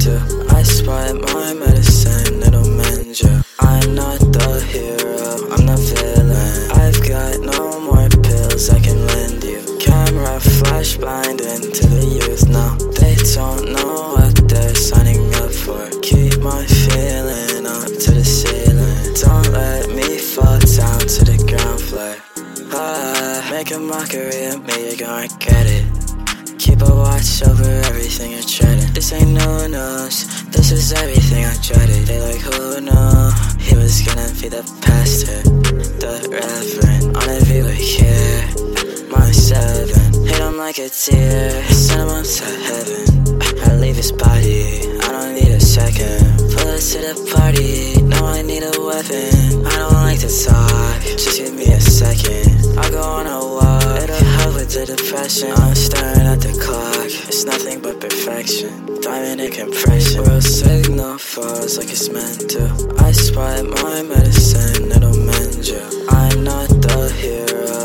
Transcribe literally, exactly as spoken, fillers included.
to. I spy my medicine, it'll mend you. I'm not the hero, I'm the villain. I've got no more pills I can lend you. Camera flash blinding to the youth now. They don't know what they're signing up for. Keep my feeling up to the ceiling. Don't let me fall down to the ground floor. Ah, make a mockery of me, you're gonna get it. Keep a watch over everything you're treading. This ain't no news, this is everything I dreaded. They like, who knew he was gonna be the pastor, the reverend. On a view here, my seven. Hit him like a tear, send him up to heaven. I leave his body, I don't need a second. Pull it to the party, now I need a weapon. I don't like to talk, just give me a second. I'll go on a walk, it'll help with the depression. I'm staring at the clock, it's nothing but perfection. Diamond in compression, world signal falls like it's meant to. I spy my medicine, it'll mend you. I'm not the hero,